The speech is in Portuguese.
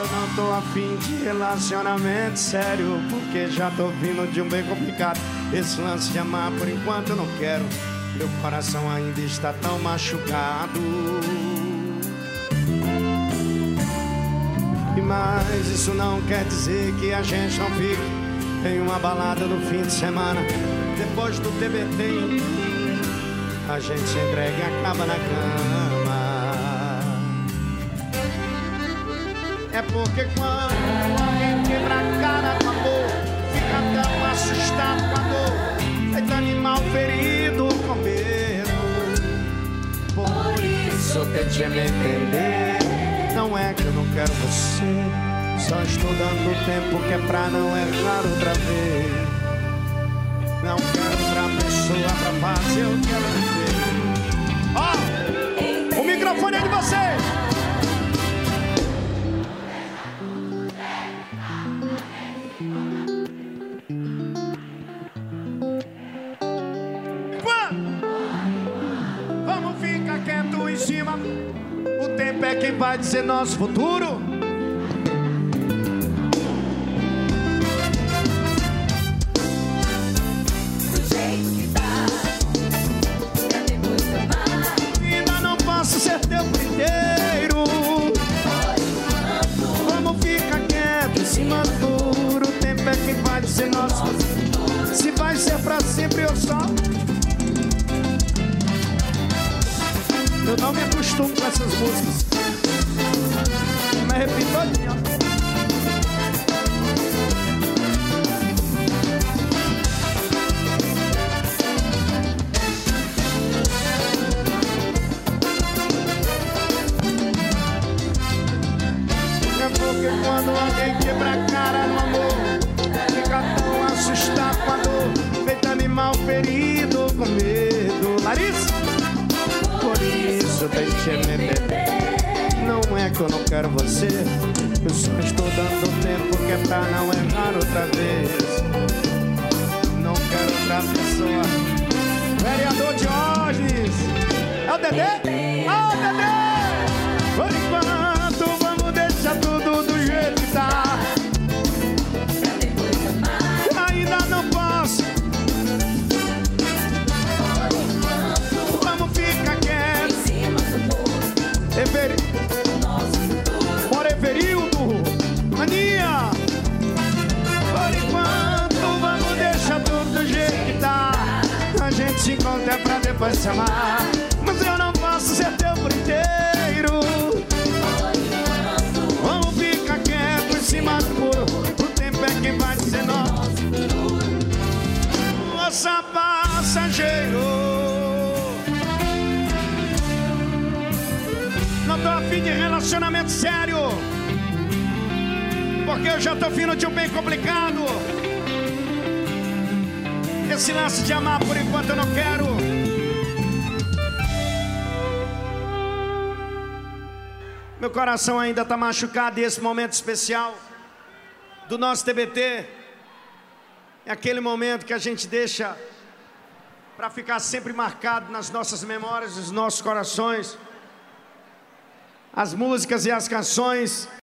Eu não tô afim de relacionamento sério, porque já tô vindo de um bem complicado. Esse lance de amar por enquanto eu não quero. Meu coração ainda está tão machucado. Mas isso não quer dizer que a gente não fique em uma balada no fim de semana. Depois do TBT a gente se entrega e acaba na cama. É porque quando alguém quebra a cara com amor, fica tão assustado com a dor, feito animal ferido com medo. Por isso eu tentei me entender. Não é que eu não quero você, só estou dando tempo que é pra não errar outra vez. Não quero outra pessoa pra fazer o que ela fez. Ó, o microfone é de você. Vamos ficar quieto em cima. O tempo é quem vai dizer nosso futuro. Do jeito que tá, pra depois amar. Ainda não posso ser teu por inteiro. Vamos ficar quieto em cima do muro. O tempo é quem vai dizer nosso futuro. Se vai ser pra sempre ou só. Eu não me acostumo com essas músicas. Me repito todinha. É porque quando alguém quebra a cara no amor, fica tão assustado com a dor, feito animal ferido com medo. Larissa! Por isso deixe me beber. Não é que eu não quero você, eu só estou dando tempo que é pra não errar outra vez. Não quero outra pessoa. Vereador Diógenes. É o Dedê? Ah, o Dedê! Por enquanto vamos deixar tudo do jeito que tá. Pra depois amar. Ainda não posso. Vamos ficar quietos. Em cima do muro. Nosso futuro. Bora, Everildo, Aninha. Por enquanto vamos deixar tudo do jeito que tá. A gente se encontra pra depois se amar. Mas eu não posso ser teu por inteiro. Vamos ficar quieto em cima do muro. O tempo é quem vai dizer nosso futuro. Nossa passageiro. Não tô afim de relacionamento sério, porque eu já tô vindo de um bem complicado. Esse lance de amar por enquanto eu não quero. Meu coração ainda tá machucado e esse momento especial do nosso TBT é aquele momento que a gente deixa pra ficar sempre marcado nas nossas memórias, nos nossos corações. As músicas e as canções